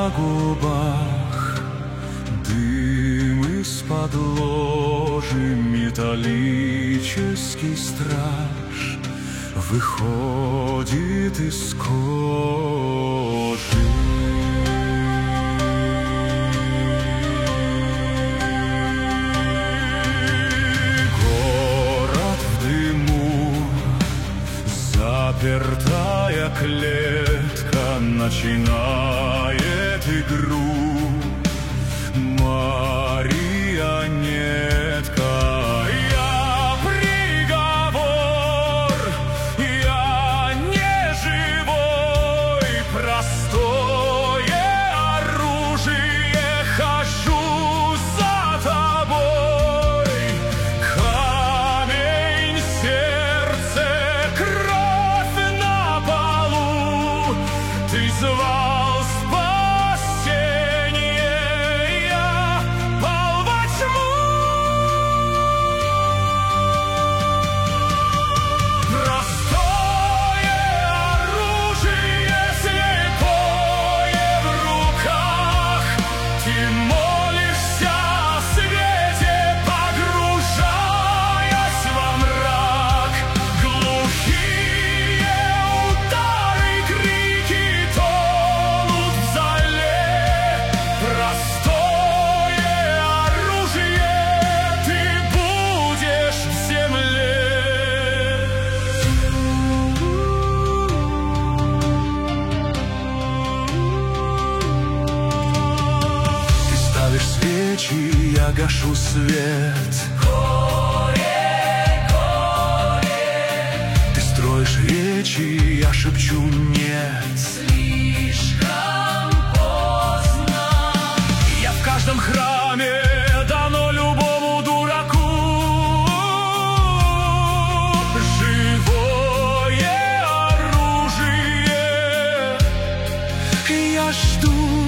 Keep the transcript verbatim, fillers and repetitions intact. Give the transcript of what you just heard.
на губах, дым из-под ложи, металлический страж выходит из кожи. Город в дыму, запертая клетка начинает игру. Марионетка. Я приговор, я не живой, простое оружие, хожу за тобой. Камень, сердце, кровь на полу, ты звал спасение, я пал во тьму. Простое оружие, слепое в руках, ты молишься о свете, погружаясь во мрак. Глухие удары, крики тонут в зале. Простое оружие, ты будешь в земле. Ты ставишь свечи, я гашу свет. Горе, горе. Ты строишь речи, я шепчу нет. Слишком поздно. Я в каждом храме дано любому дураку. Живое оружие. Я жду